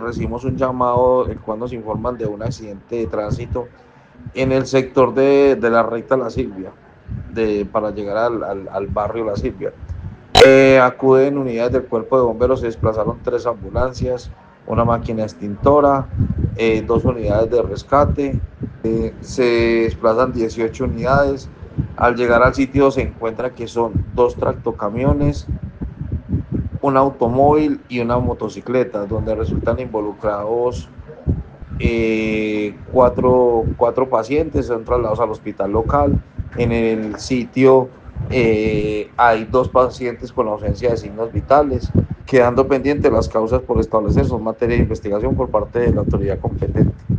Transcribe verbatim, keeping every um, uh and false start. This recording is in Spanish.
recibimos un llamado el cual nos informan de un accidente de tránsito en el sector de, de la recta La Silvia, de, para llegar al, al, al barrio La Silvia. Eh, acuden unidades del cuerpo de bomberos, se desplazaron tres ambulancias, una máquina extintora, eh, dos unidades de rescate, eh, se desplazan dieciocho unidades. Al llegar al sitio se encuentra que son dos tractocamiones, un automóvil y una motocicleta, donde resultan involucrados eh, cuatro, cuatro pacientes, son trasladados al hospital local. En el sitio eh, hay dos pacientes con ausencia de signos vitales, quedando pendientes las causas por establecer, son materia de investigación por parte de la autoridad competente.